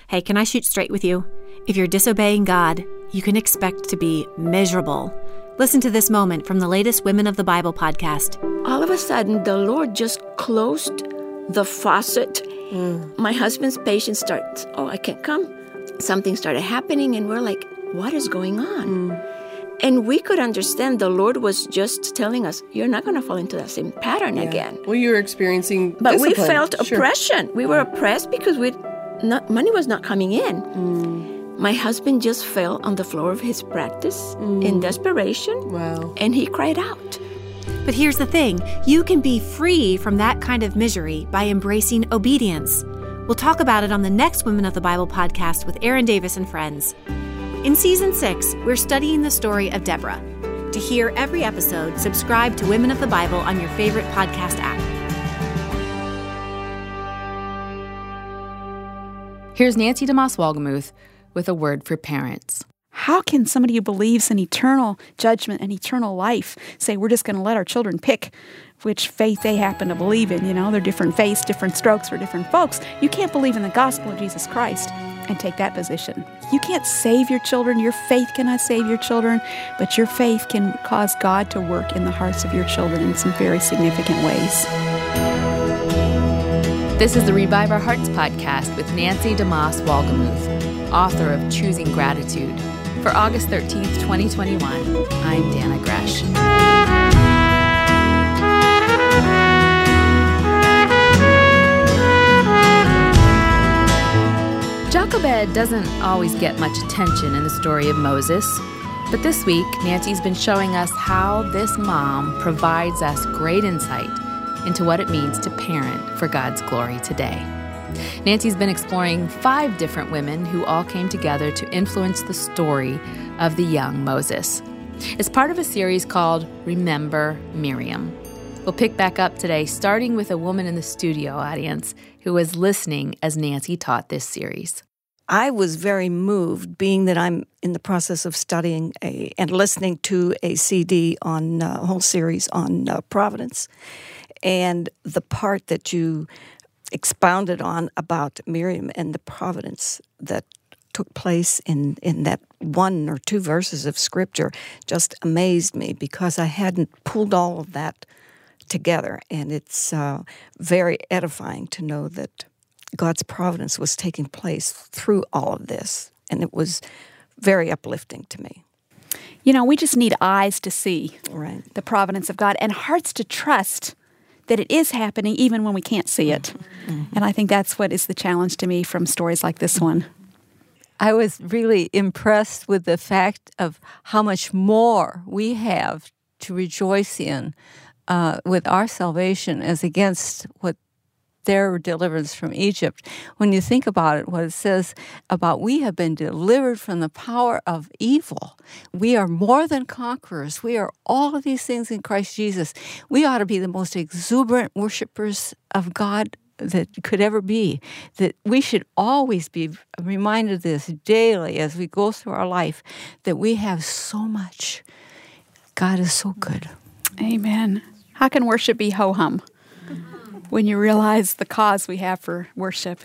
Hey, can I shoot straight with you? If you're disobeying God, you can expect to be miserable. Listen to this moment from the latest Women of the Bible podcast. All of a sudden, the Lord just closed the faucet. My husband's patience starts, I can't come. Something started happening, and we're like, what is going on? And we could understand the Lord was just telling us, you're not going to fall into that same pattern again. Well, you were experiencing But discipline. we felt Sure. oppression. We were oppressed because money was not coming in. My husband just fell on the floor of his practice in desperation. Wow. And he cried out. But here's the thing, you can be free from that kind of misery by embracing obedience. We'll talk about it on the next Women of the Bible podcast with Aaron Davis and friends. In Season 6, we're studying the story of Deborah. To hear every episode, subscribe to Women of the Bible on your favorite podcast app. Here's Nancy DeMoss Wolgemuth with a word for parents. How can somebody who believes in eternal judgment and eternal life say we're just going to let our children pick which faith they happen to believe in? You know, they're different faiths, different strokes for different folks. You can't believe in the gospel of Jesus Christ and take that position. You can't save your children. Your faith cannot save your children, but your faith can cause God to work in the hearts of your children in some very significant ways. This is the Revive Our Hearts podcast with Nancy DeMoss Wolgemuth, author of Choosing Gratitude. For August 13th, 2021, I'm Dana Gresh. Jochebed doesn't always get much attention in the story of Moses, but this week, Nancy's been showing us how this mom provides us great insight into what it means to parent for God's glory today. Nancy's been exploring 5 different women who all came together to influence the story of the young Moses. It's part of a series called Remember Miriam. We'll pick back up today, starting with a woman in the studio audience who was listening as Nancy taught this series. I was very moved, being that I'm in the process of studying and listening to a CD on a whole series on Providence, and the part that you expounded on about Miriam and the providence that took place in that 1 or 2 verses of Scripture just amazed me, because I hadn't pulled all of that together, and it's very edifying to know that God's providence was taking place through all of this, and it was very uplifting to me. You know, we just need eyes to see Right. the providence of God and hearts to trust that it is happening even when we can't see it. And I think that's what is the challenge to me from stories like this one. I was really impressed with the fact of how much more we have to rejoice in with our salvation as against what their deliverance from Egypt. When you think about it, what it says about we have been delivered from the power of evil. We are more than conquerors. We are all of these things in Christ Jesus. We ought to be the most exuberant worshipers of God that could ever be. That we should always be reminded of this daily as we go through our life, that we have so much. God is so good. Amen. How can worship be ho-hum when you realize the cause we have for worship?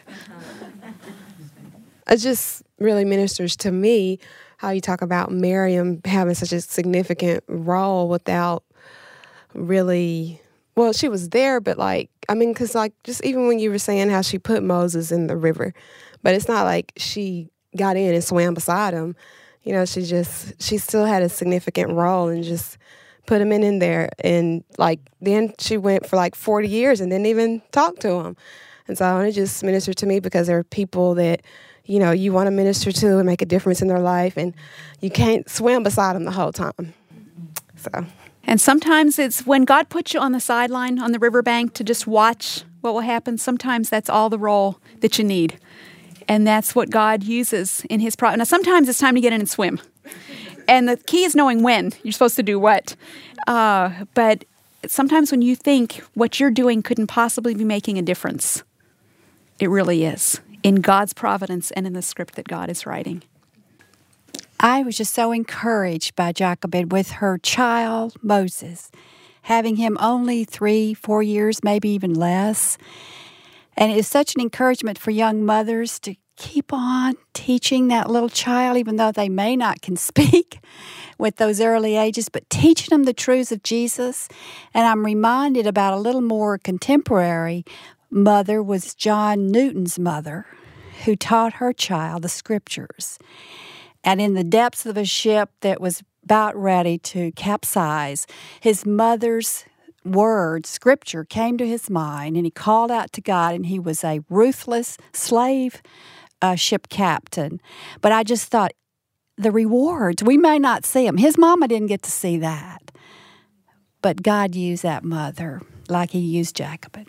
It just really ministers to me how you talk about Miriam having such a significant role without really, well, she was there, but because just even when you were saying how she put Moses in the river, but it's not like she got in and swam beside him. You know, she still had a significant role and just put him in there. And then she went for 40 years and didn't even talk to him. And so it just ministered to me, because there are people that, you want to minister to and make a difference in their life, and you can't swim beside them the whole time. So. And sometimes it's when God puts you on the sideline, on the riverbank, to just watch what will happen. Sometimes that's all the role that you need. And that's what God uses in His providence. Now, sometimes it's time to get in and swim. And the key is knowing when you're supposed to do what. But sometimes when you think what you're doing couldn't possibly be making a difference, it really is, in God's providence and in the script that God is writing. I was just so encouraged by Jochebed with her child, Moses, having him only 3-4 years, maybe even less. And it is such an encouragement for young mothers to keep on teaching that little child, even though they may not can speak with those early ages, but teaching them the truths of Jesus. And I'm reminded about a little more contemporary mother was John Newton's mother, who taught her child the scriptures. And in the depths of a ship that was about ready to capsize, his mother's word, scripture, came to his mind, and he called out to God, and he was a ruthless slave ship captain. But I just thought, the rewards, we may not see them. His mama didn't get to see that. But God used that mother like he used Jochebed.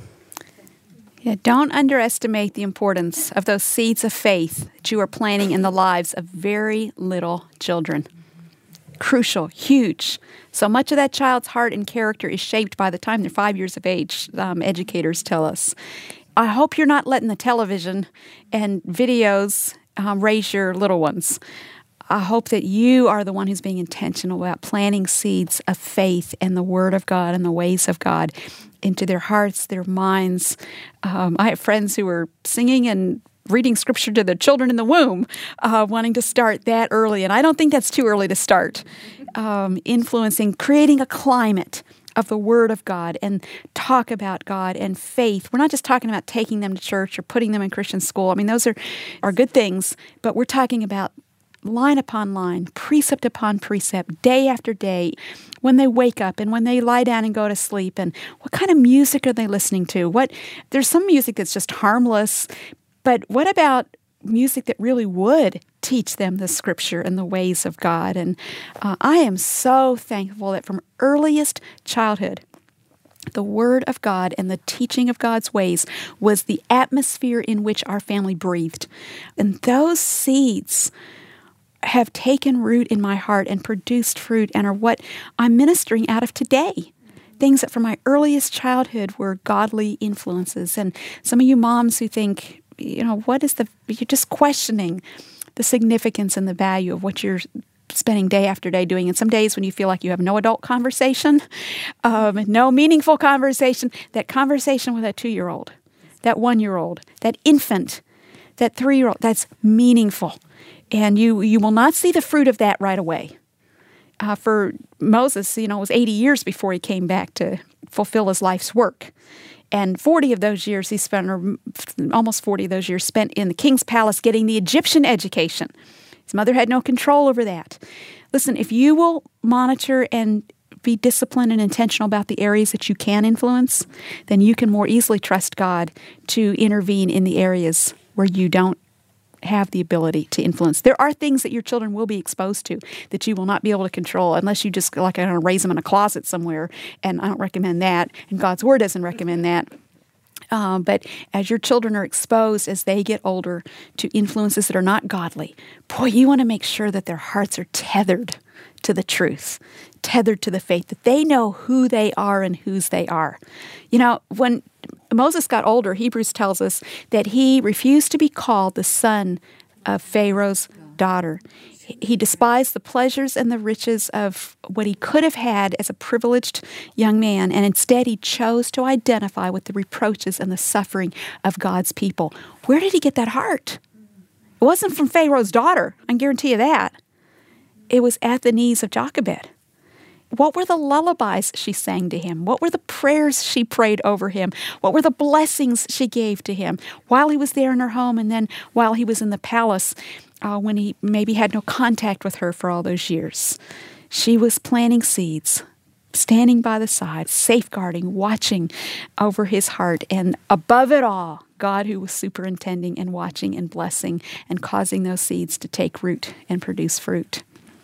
Yeah, don't underestimate the importance of those seeds of faith that you are planting in the lives of very little children. Crucial, huge. So much of that child's heart and character is shaped by the time they're 5 years of age, educators tell us. I hope you're not letting the television and videos raise your little ones. I hope that you are the one who's being intentional about planting seeds of faith and the Word of God and the ways of God into their hearts, their minds. I have friends who are singing and reading scripture to their children in the womb, wanting to start that early. And I don't think that's too early to start. Influencing, creating a climate of the Word of God and talk about God and faith. We're not just talking about taking them to church or putting them in Christian school. I mean, those are good things, but we're talking about line upon line, precept upon precept, day after day, when they wake up and when they lie down and go to sleep, and what kind of music are they listening to? There's some music that's just harmless, but what about music that really would teach them the Scripture and the ways of God? And I am so thankful that from earliest childhood, the Word of God and the teaching of God's ways was the atmosphere in which our family breathed. And those seeds have taken root in my heart and produced fruit and are what I'm ministering out of today. Things that from my earliest childhood were godly influences. And some of you moms who think, you're just questioning the significance and the value of what you're spending day after day doing. And some days when you feel like you have no adult conversation, no meaningful conversation, that conversation with that 2-year-old, that 1-year-old, that infant, that 3-year-old, that's meaningful. And you will not see the fruit of that right away. For Moses, it was 80 years before he came back to fulfill his life's work. And 40 of those years he spent, or almost 40 of those years spent in the king's palace getting the Egyptian education. His mother had no control over that. Listen, if you will monitor and be disciplined and intentional about the areas that you can influence, then you can more easily trust God to intervene in the areas where you don't have the ability to influence. There are things that your children will be exposed to that you will not be able to control unless you just raise them in a closet somewhere, and I don't recommend that, and God's Word doesn't recommend that. But as your children are exposed as they get older to influences that are not godly, boy, you want to make sure that their hearts are tethered to the truth, tethered to the faith, that they know who they are and whose they are. When Moses got older, Hebrews tells us that he refused to be called the son of Pharaoh's daughter. He despised the pleasures and the riches of what he could have had as a privileged young man, and instead he chose to identify with the reproaches and the suffering of God's people. Where did he get that heart? It wasn't from Pharaoh's daughter, I can guarantee you that. It was at the knees of Jochebed. What were the lullabies she sang to him? What were the prayers she prayed over him? What were the blessings she gave to him while he was there in her home, and then while he was in the palace when he maybe had no contact with her for all those years? She was planting seeds, standing by the side, safeguarding, watching over his heart, and above it all, God who was superintending and watching and blessing and causing those seeds to take root and produce fruit.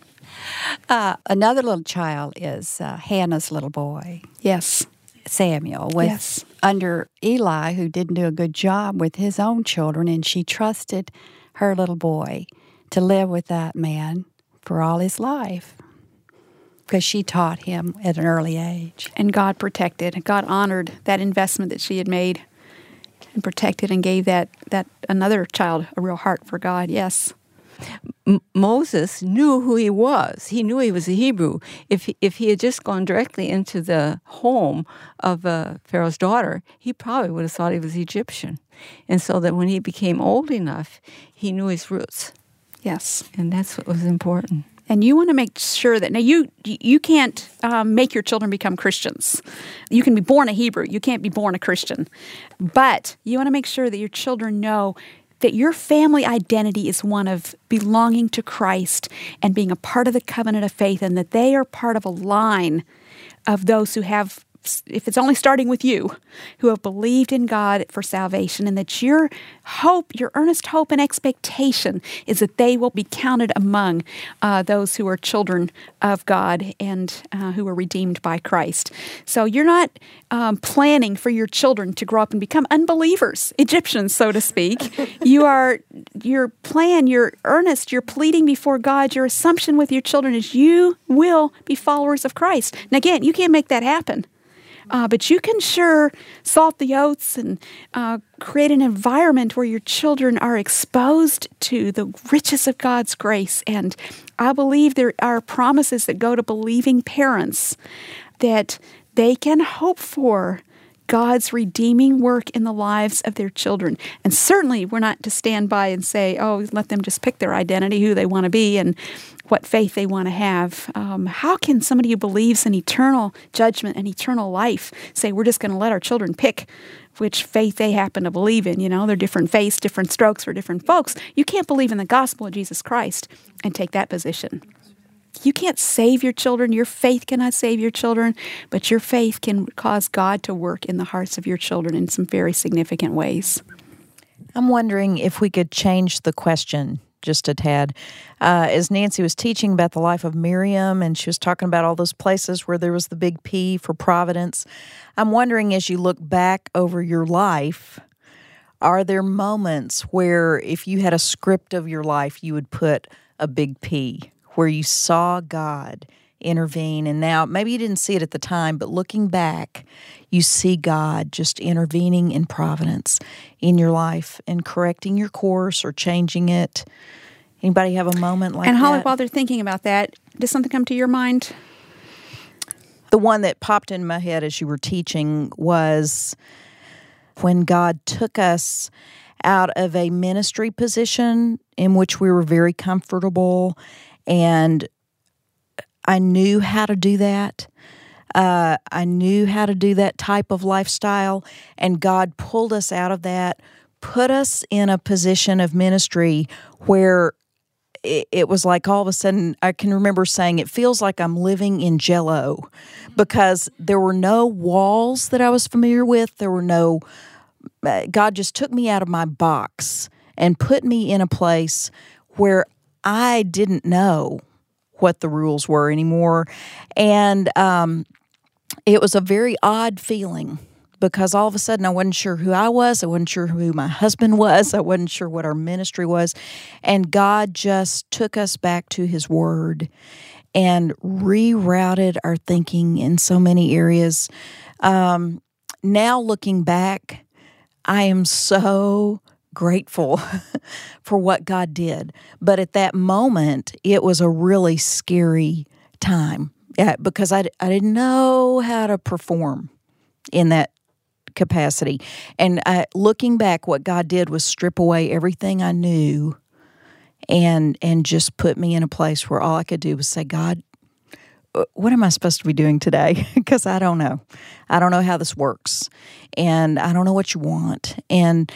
Another little child is Hannah's little boy. Yes. Samuel, under Eli, who didn't do a good job with his own children, and she trusted her little boy to live with that man for all his life because she taught him at an early age. And God protected. God honored that investment that she had made and protected and gave that another child a real heart for God, yes. Moses knew who he was. He knew he was a Hebrew. If he had just gone directly into the home of Pharaoh's daughter, he probably would have thought he was Egyptian. And so that when he became old enough, he knew his roots. Yes. And that's what was important. And you want to make sure that, now you can't make your children become Christians. You can be born a Hebrew. You can't be born a Christian. But you want to make sure that your children know that your family identity is one of belonging to Christ and being a part of the covenant of faith, and that they are part of a line of those who have, if it's only starting with you, who have believed in God for salvation, and that your hope, your earnest hope and expectation is that they will be counted among those who are children of God and who are redeemed by Christ. So you're not planning for your children to grow up and become unbelievers, Egyptians, so to speak. Your plan, your earnest, your pleading before God, your assumption with your children is you will be followers of Christ. And again, you can't make that happen. But you can sure salt the oats and create an environment where your children are exposed to the riches of God's grace. And I believe there are promises that go to believing parents that they can hope for God's redeeming work in the lives of their children. And certainly we're not to stand by and say, oh, let them just pick their identity, who they want to be, and what faith they want to have. How can somebody who believes in eternal judgment and eternal life say we're just going to let our children pick which faith they happen to believe in? You know, they're different faiths, different strokes for different folks. You can't believe in the gospel of Jesus Christ and take that position. You can't save your children. Your faith cannot save your children, but your faith can cause God to work in the hearts of your children in some very significant ways. I'm wondering if we could change the question just a tad. As Nancy was teaching about the life of Miriam, and she was talking about all those places where there was the big P for providence, I'm wondering, as you look back over your life, are there moments where if you had a script of your life, you would put a big P, where you saw God intervene, and now maybe you didn't see it at the time, but looking back, you see God just intervening in providence in your life and correcting your course or changing it? Anybody have a moment like that? And Holly, while they're thinking about that, does something come to your mind? The one that popped in my head as you were teaching was when God took us out of a ministry position in which we were very comfortable, and I knew how to do that. I knew how to do that type of lifestyle, and God pulled us out of that, put us in a position of ministry where it was like all of a sudden, I can remember saying, it feels like I'm living in Jell-O, because there were no walls that I was familiar with. There were no, God just took me out of my box and put me in a place where I didn't know what the rules were anymore. And it was a very odd feeling, because all of a sudden I wasn't sure who I was. I wasn't sure who my husband was. I wasn't sure what our ministry was. And God just took us back to His Word and rerouted our thinking in so many areas. Now looking back, I am so grateful for what God did. But at that moment, it was a really scary time because I didn't know how to perform in that capacity. And looking back, what God did was strip away everything I knew and just put me in a place where all I could do was say, God, what am I supposed to be doing today? Because I don't know. I don't know how this works. And I don't know what you want. And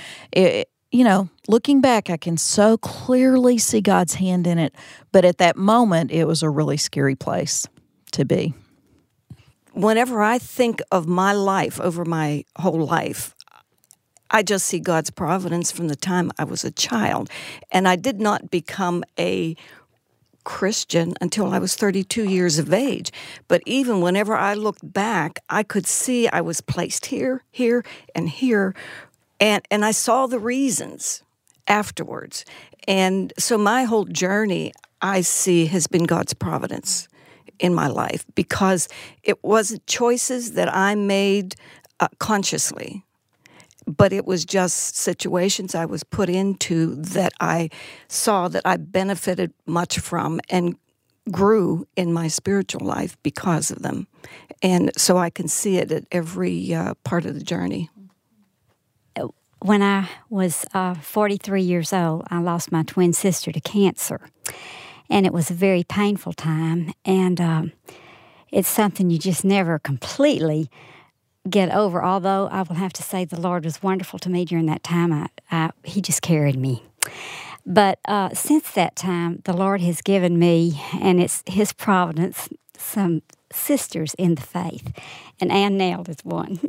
looking back, I can so clearly see God's hand in it. But at that moment, it was a really scary place to be. Whenever I think of my life, over my whole life, I just see God's providence from the time I was a child. And I did not become a Christian until I was 32 years of age. But even whenever I looked back, I could see I was placed here, here, and here. And I saw the reasons afterwards. And so my whole journey, I see, has been God's providence in my life, because it wasn't choices that I made consciously, but it was just situations I was put into that I saw that I benefited much from and grew in my spiritual life because of them. And so I can see it at every part of the journey. When I was 43 years old, I lost my twin sister to cancer. And it was a very painful time. And it's something you just never completely get over. Although I will have to say the Lord was wonderful to me during that time. He just carried me. But since that time, the Lord has given me, and it's His providence, some sisters in the faith. And Ann Nell is one.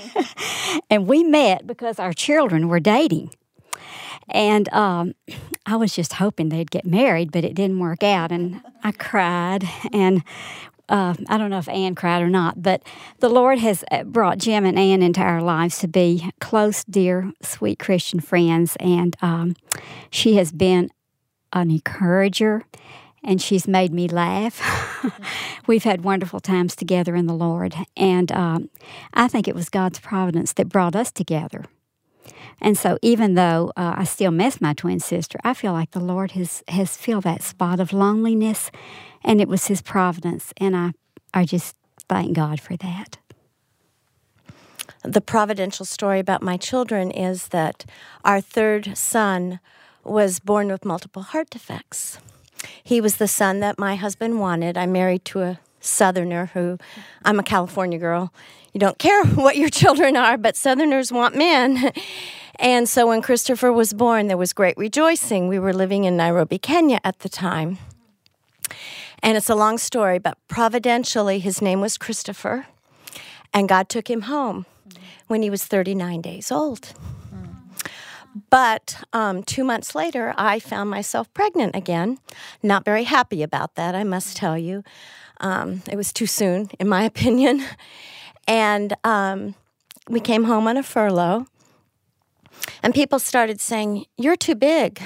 And we met because our children were dating. And I was just hoping they'd get married, but it didn't work out. And I cried, and I don't know if Ann cried or not, but the Lord has brought Jim and Ann into our lives to be close, dear, sweet Christian friends. And she has been an encourager, and she's made me laugh. We've had wonderful times together in the Lord. And I think it was God's providence that brought us together. And so even though I still miss my twin sister, I feel like the Lord has filled that spot of loneliness, and it was His providence. And I just thank God for that. The providential story about my children is that our third son was born with multiple heart defects. He was the son that my husband wanted. I'm married to a Southerner I'm a California girl. You don't care what your children are, but Southerners want men. And so when Christopher was born, there was great rejoicing. We were living in Nairobi, Kenya at the time. And it's a long story, but providentially, his name was Christopher, and God took him home when he was 39 days old. But 2 months later, I found myself pregnant again. Not very happy about that, I must tell you. It was too soon, in my opinion. And we came home on a furlough. And people started saying, "You're too big."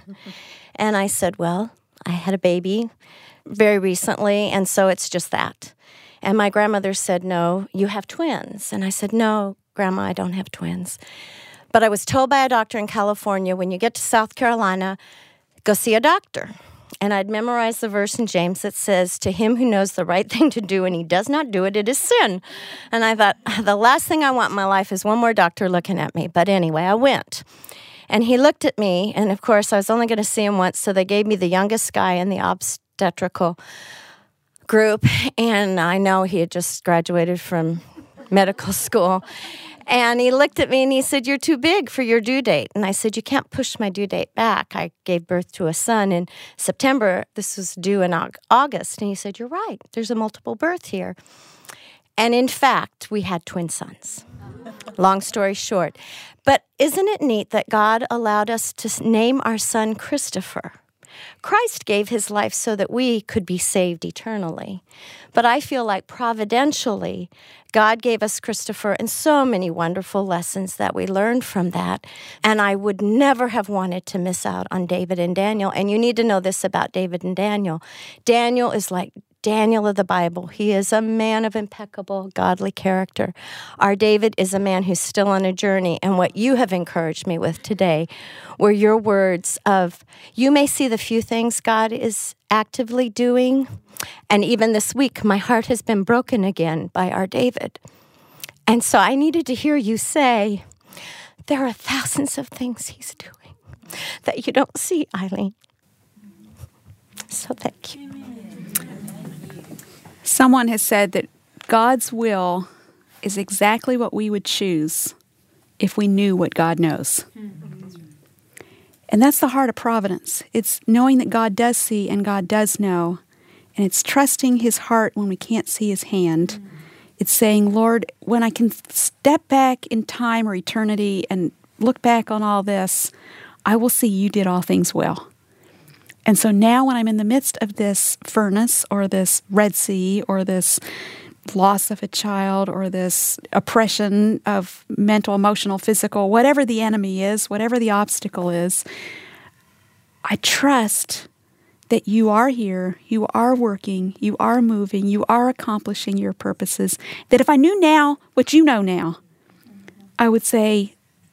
And I said, well, I had a baby very recently, and so it's just that. And my grandmother said, "No, you have twins." And I said, "No, Grandma, I don't have twins." But I was told by a doctor in California, when you get to South Carolina, go see a doctor. And I'd memorized the verse in James that says, "To him who knows the right thing to do and he does not do it, it is sin." And I thought, the last thing I want in my life is one more doctor looking at me. But anyway, I went. And he looked at me, and of course, I was only going to see him once, so they gave me the youngest guy in the obstetrical group. And I know he had just graduated from medical school. And he looked at me and he said, "You're too big for your due date." And I said, "You can't push my due date back. I gave birth to a son in September. This was due in August." And he said, "You're right. There's a multiple birth here." And in fact, we had twin sons. Long story short. But isn't it neat that God allowed us to name our son Christopher? Christ gave his life so that we could be saved eternally. But I feel like providentially, God gave us Christopher and so many wonderful lessons that we learned from that. And I would never have wanted to miss out on David and Daniel. And you need to know this about David and Daniel. Daniel is like Daniel of the Bible. He is a man of impeccable, godly character. Our David is a man who's still on a journey. And what you have encouraged me with today were your words of, you may see the few things God is actively doing. And even this week, my heart has been broken again by our David. And so I needed to hear you say, there are thousands of things he's doing that you don't see, Eileen. So thank you. Someone has said that God's will is exactly what we would choose if we knew what God knows. And that's the heart of providence. It's knowing that God does see and God does know. And it's trusting his heart when we can't see his hand. It's saying, Lord, when I can step back in time or eternity and look back on all this, I will see you did all things well. And so now when I'm in the midst of this furnace or this Red Sea or this loss of a child or this oppression of mental, emotional, physical, whatever the enemy is, whatever the obstacle is, I trust that you are here, you are working, you are moving, you are accomplishing your purposes. That if I knew now what you know now, I would say,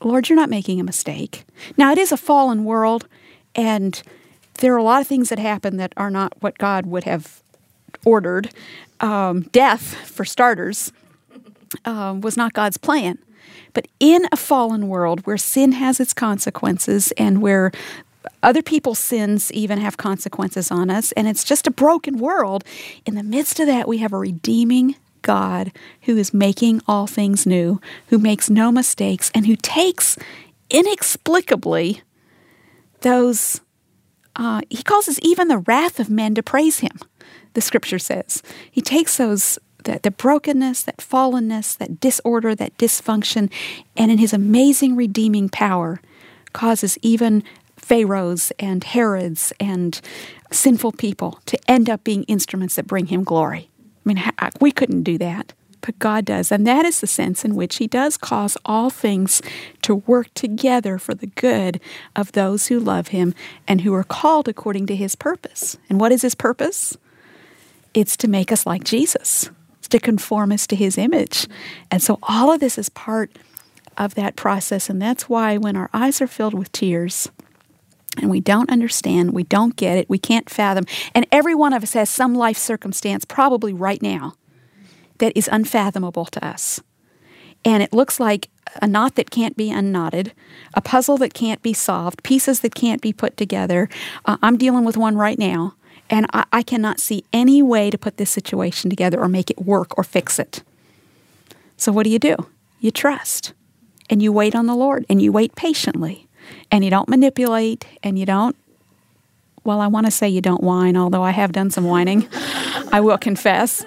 Lord, you're not making a mistake. Now, it is a fallen world, and there are a lot of things that happen that are not what God would have ordered. Death, for starters, was not God's plan. But in a fallen world where sin has its consequences and where other people's sins even have consequences on us, and it's just a broken world, in the midst of that we have a redeeming God who is making all things new, who makes no mistakes, and who takes inexplicably those, he causes even the wrath of men to praise him, the scripture says. He takes those, the brokenness, that fallenness, that disorder, that dysfunction, and in his amazing redeeming power causes even Pharaohs and Herods and sinful people to end up being instruments that bring him glory. I mean, we couldn't do that, but God does. And that is the sense in which he does cause all things to work together for the good of those who love him and who are called according to his purpose. And what is his purpose? It's to make us like Jesus. It's to conform us to his image. And so all of this is part of that process. And that's why when our eyes are filled with tears and we don't understand, we don't get it, we can't fathom, and every one of us has some life circumstance probably right now that is unfathomable to us. And it looks like a knot that can't be unknotted, a puzzle that can't be solved, pieces that can't be put together. I'm dealing with one right now, and I cannot see any way to put this situation together or make it work or fix it. So what do? You trust, and you wait on the Lord, and you wait patiently. And you don't manipulate, and you don't, well, I want to say you don't whine, although I have done some whining, I will confess.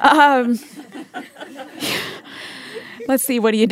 Let's see, what do?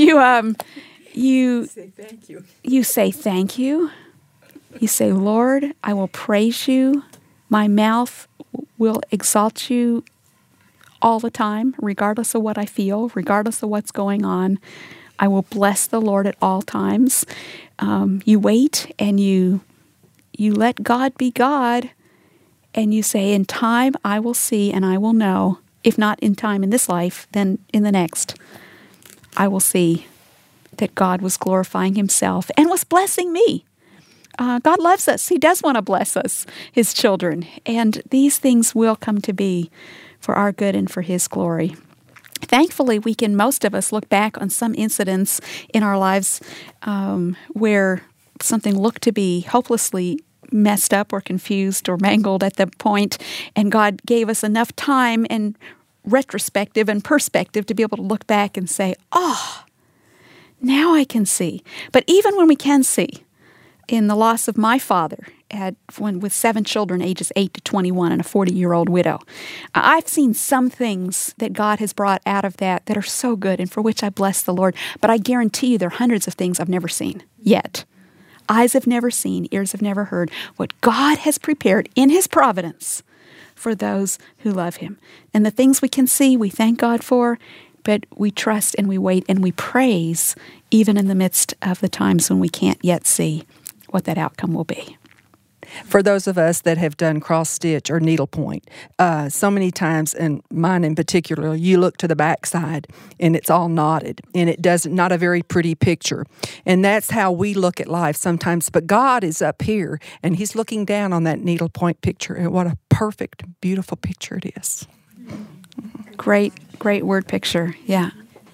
You say thank you. You say thank you. You say, Lord, I will praise you. My mouth will exalt you all the time, regardless of what I feel, regardless of what's going on. I will bless the Lord at all times. You wait and you let God be God, and you say, in time I will see and I will know, if not in time in this life, then in the next, I will see that God was glorifying himself and was blessing me. God loves us. He does want to bless us, his children. And these things will come to be for our good and for his glory. Thankfully, we can, most of us, look back on some incidents in our lives where something looked to be hopelessly messed up or confused or mangled at the point, and God gave us enough time and retrospective and perspective to be able to look back and say, oh, now I can see. But even when we can see, in the loss of my father with 7 children, ages 8 to 21, and a 40-year-old widow, I've seen some things that God has brought out of that are so good and for which I bless the Lord. But I guarantee you there are hundreds of things I've never seen yet. Eyes have never seen, ears have never heard what God has prepared in his providence for those who love him. And the things we can see, we thank God for, but we trust and we wait and we praise even in the midst of the times when we can't yet see what that outcome will be. For those of us that have done cross-stitch or needlepoint, so many times, and mine in particular, you look to the backside and it's all knotted, and it not a very pretty picture. And that's how we look at life sometimes. But God is up here, and he's looking down on that needlepoint picture, and what a perfect, beautiful picture it is. Great word picture, yeah.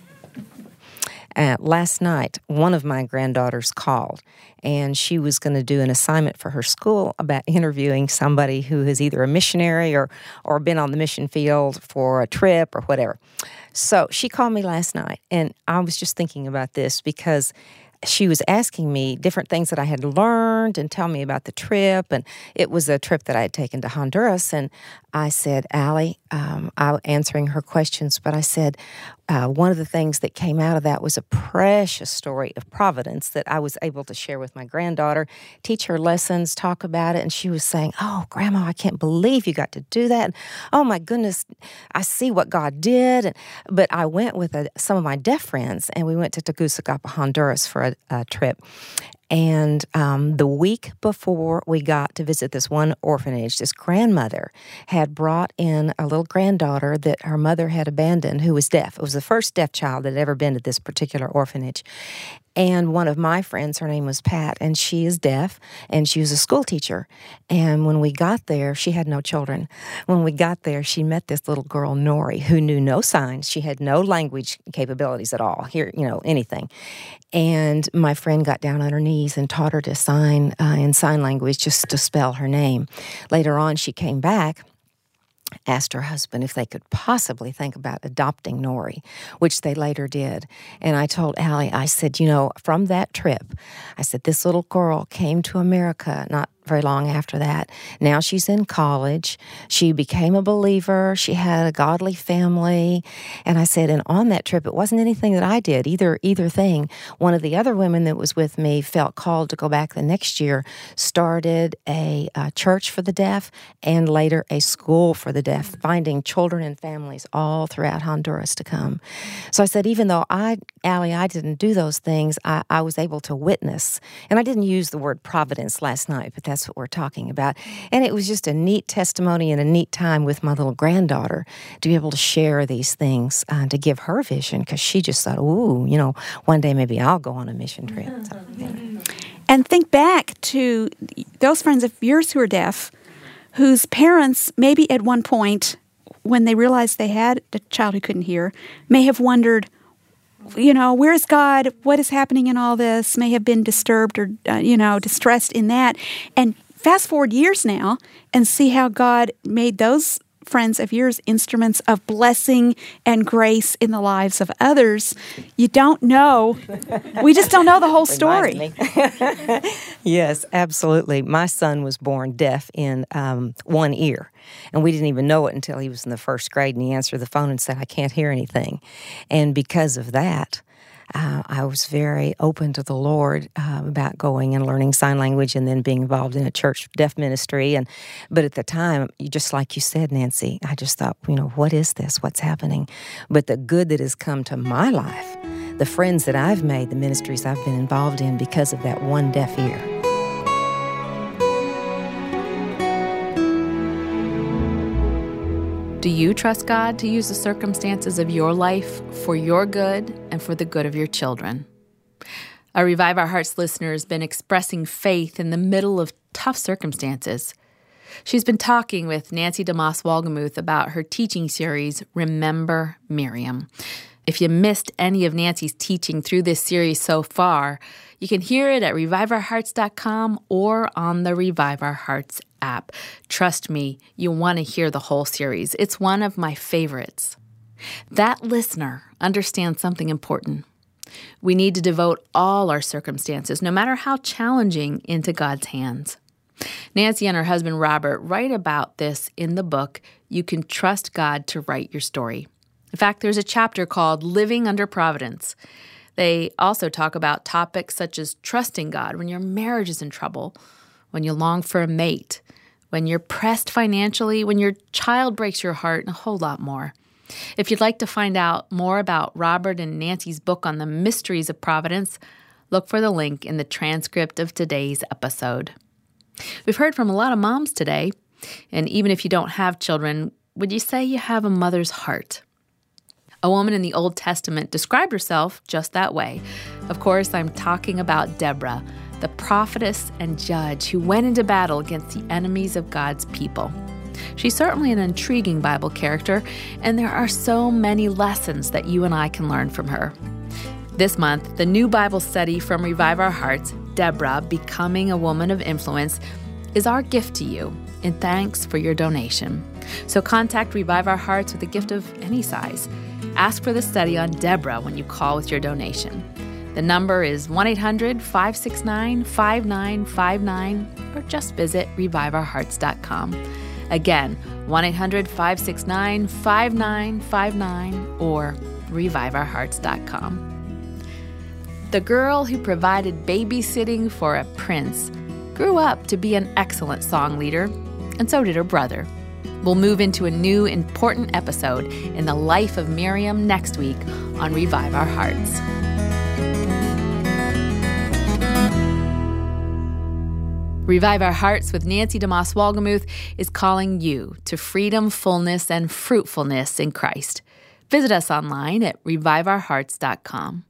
Last night, one of my granddaughters called, and she was going to do an assignment for her school about interviewing somebody who is either a missionary or been on the mission field for a trip or whatever. So she called me last night, and I was just thinking about this because she was asking me different things that I had learned and tell me about the trip. And it was a trip that I had taken to Honduras. And I said, Allie, I answering her questions, but I said, one of the things that came out of that was a precious story of providence that I was able to share with my granddaughter, teach her lessons, talk about it. And she was saying, oh, Grandma, I can't believe you got to do that. And, oh, my goodness, I see what God did. But I went with some of my deaf friends, and we went to Tegucigalpa, Honduras for a trip. And the week before we got to visit this one orphanage, this grandmother had brought in a little granddaughter that her mother had abandoned who was deaf. It was the first deaf child that had ever been to this particular orphanage. And one of my friends, her name was Pat, and she is deaf, and she was a school teacher. And when we got there, she had no children. When we got there, she met this little girl, Nori, who knew no signs. She had no language capabilities at all, anything. And my friend got down on her knees and taught her to sign in sign language, just to spell her name. Later on, she came back, asked her husband if they could possibly think about adopting Nori, which they later did. And I told Allie, I said, from that trip, I said, this little girl came to America not very long after that. Now she's in college. She became a believer. She had a godly family. And I said, and on that trip, it wasn't anything that I did, either thing. One of the other women that was with me felt called to go back the next year, started a church for the deaf, and later a school for the deaf, finding children and families all throughout Honduras to come. So I said, even though Allie, I didn't do those things, I was able to witness. And I didn't use the word providence last night, but that's what we're talking about. And it was just a neat testimony and a neat time with my little granddaughter to be able to share these things, to give her vision, because she just thought, one day maybe I'll go on a mission trip. So, And think back to those friends of yours who are deaf, whose parents maybe at one point, when they realized they had a child who couldn't hear, may have wondered, where's God? What is happening in all this? May have been disturbed or, distressed in that. And fast forward years now and see how God made those friends of yours instruments of blessing and grace in the lives of others. You don't know. We just don't know the whole story. Yes, absolutely. My son was born deaf in one ear, and we didn't even know it until he was in the first grade, and he answered the phone and said, I can't hear anything. And because of that, I was very open to the Lord about going and learning sign language and then being involved in a church deaf ministry. But at the time, just like you said, Nancy, I just thought, what is this? What's happening? But the good that has come to my life, the friends that I've made, the ministries I've been involved in because of that one deaf ear. Do you trust God to use the circumstances of your life for your good and for the good of your children? Our Revive Our Hearts listener has been expressing faith in the middle of tough circumstances. She's been talking with Nancy DeMoss Wolgemuth about her teaching series, Remember Miriam. If you missed any of Nancy's teaching through this series so far, you can hear it at reviveourhearts.com or on the Revive Our Hearts app. Trust me, you want to hear the whole series. It's one of my favorites. That listener understands something important. We need to devote all our circumstances, no matter how challenging, into God's hands. Nancy and her husband Robert write about this in the book, You Can Trust God to Write Your Story. In fact, there's a chapter called Living Under Providence. They also talk about topics such as trusting God when your marriage is in trouble, when you long for a mate, when you're pressed financially, when your child breaks your heart, and a whole lot more. If you'd like to find out more about Robert and Nancy's book on the mysteries of providence, look for the link in the transcript of today's episode. We've heard from a lot of moms today, and even if you don't have children, would you say you have a mother's heart? A woman in the Old Testament described herself just that way. Of course, I'm talking about Deborah, the prophetess and judge who went into battle against the enemies of God's people. She's certainly an intriguing Bible character, and there are so many lessons that you and I can learn from her. This month, the new Bible study from Revive Our Hearts, Deborah, Becoming a Woman of Influence, is our gift to you in thanks for your donation. So contact Revive Our Hearts with a gift of any size. Ask for the study on Deborah when you call with your donation. The number is 1-800-569-5959, or just visit reviveourhearts.com. Again, 1-800-569-5959 or reviveourhearts.com. The girl who provided babysitting for a prince grew up to be an excellent song leader, and so did her brother. We'll move into a new important episode in the life of Miriam next week on Revive Our Hearts. Revive Our Hearts with Nancy DeMoss Wolgemuth is calling you to freedom, fullness, and fruitfulness in Christ. Visit us online at reviveourhearts.com.